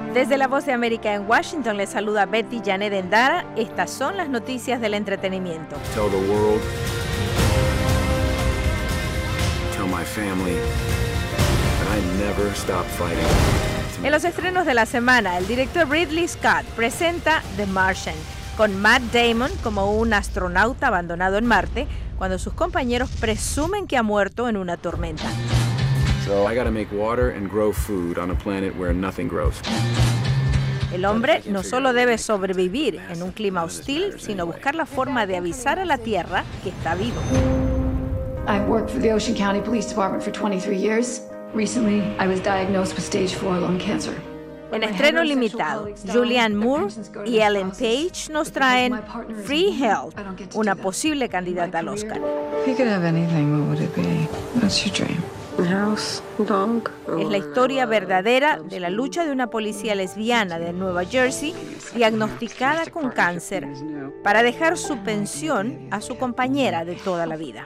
Desde La Voz de América en Washington les saluda Betty Janet Endara. Estas son las noticias del entretenimiento. Tell the world, tell my family that I never stop fighting. En los estrenos de la semana, el director Ridley Scott presenta The Martian, con Matt Damon como un astronauta abandonado en Marte, cuando sus compañeros presumen que ha muerto en una tormenta. So I gotta make water and grow food on a planet where nothing grows. El hombre no solo debe sobrevivir en un clima hostil, sino buscar la forma de avisar a la Tierra que está vivo. I've worked for the Ocean County Police Department for 23 years. Recently, I was diagnosed with stage 4 lung cancer. En estreno limitado, Julianne Moore y Ellen Page nos traen Free Health, una posible candidata al Oscar. If you could have anything, what would it be? What's your dream? A house, a dog. Es la historia verdadera de la lucha de una policía lesbiana de Nueva Jersey diagnosticada con cáncer para dejar su pensión a su compañera de toda la vida.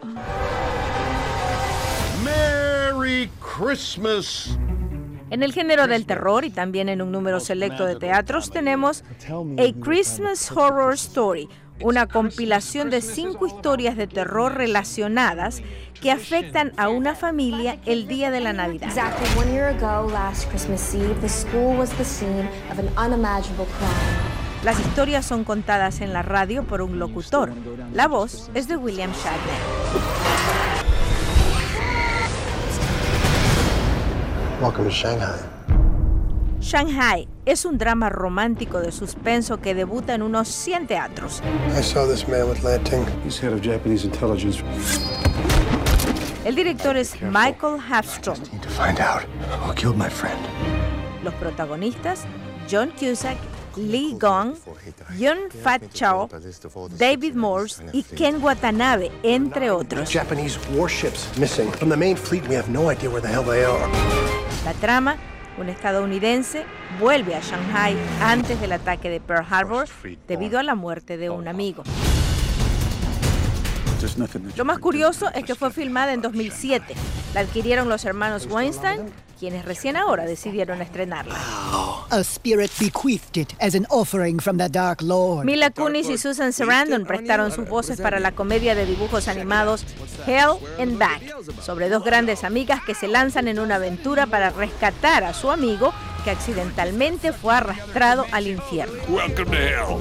Merry Christmas. En el género del terror y también en un número selecto de teatros tenemos A Christmas Horror Story, una compilación de 5 historias de terror relacionadas que afectan a una familia el día de la Navidad. Exactly 1 year ago, last Christmas Eve, the school was the scene of an unimaginable crime. Las historias son contadas en la radio por un locutor. La voz es de William Shatner. Welcome to Shanghai. Shanghai es un drama romántico de suspenso que debuta en unos 100 teatros. I saw this man with Lanting. He's head of Japanese intelligence. El director es Michael Hafstrom. Need to find out who killed my friend. Los protagonistas, John Cusack, Lee Gong, Yun Fat Chow, David Morse y Ken Watanabe, entre otros. Japanese warships missing from the main fleet. We have no idea where the hell they are. La trama, un estadounidense vuelve a Shanghai antes del ataque de Pearl Harbor debido a la muerte de un amigo. Lo más curioso es que fue filmada en 2007. La adquirieron los hermanos Weinstein, quienes recién ahora decidieron estrenarla. A spirit bequeathed it as an offering from the Dark Lord. Mila Kunis y Susan Sarandon prestaron sus voces para la comedia de dibujos animados Hell and Back, sobre 2 grandes amigas que se lanzan en una aventura para rescatar a su amigo que accidentalmente fue arrastrado al infierno. Welcome to hell.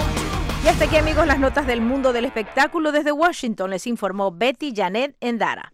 Y hasta aquí, amigos, las notas del mundo del espectáculo. Desde Washington les informó Betty Janet Endara.